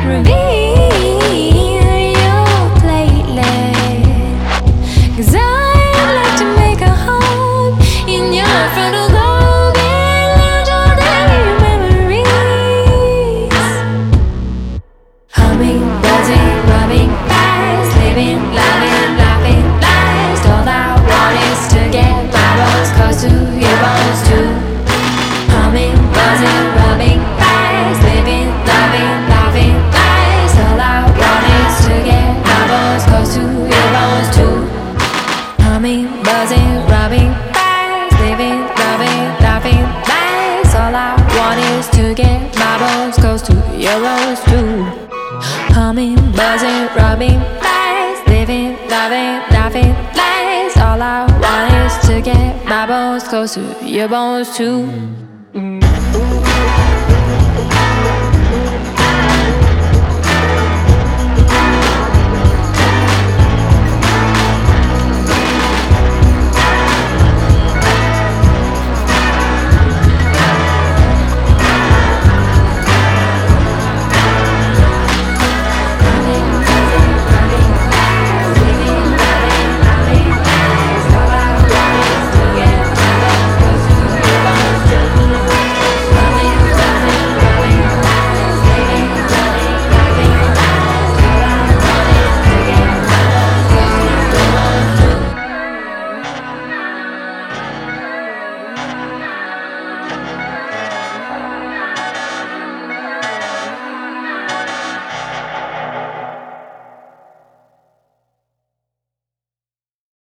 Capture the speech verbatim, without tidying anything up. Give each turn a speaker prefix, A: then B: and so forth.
A: reveal your platelet. 'Cause I'd like to make a home in your frontal lobe and lounge all day in memories. Humming, buzzing, rubbing fast, living, loving, laughing, last. All I want is to get my bones close to your bones too. Humming, buzzing, rubbing fast, living, loving, laughing, last. All I want is to get my bones close to your bones too. Humming, buzzing, rubbing fast, living, loving, laughing, last. All I want is to get my bones close to your bones too. Humming, buzzing, rubbing fast, living, loving, laughing, last. All I want is to get my bones close to your bones too.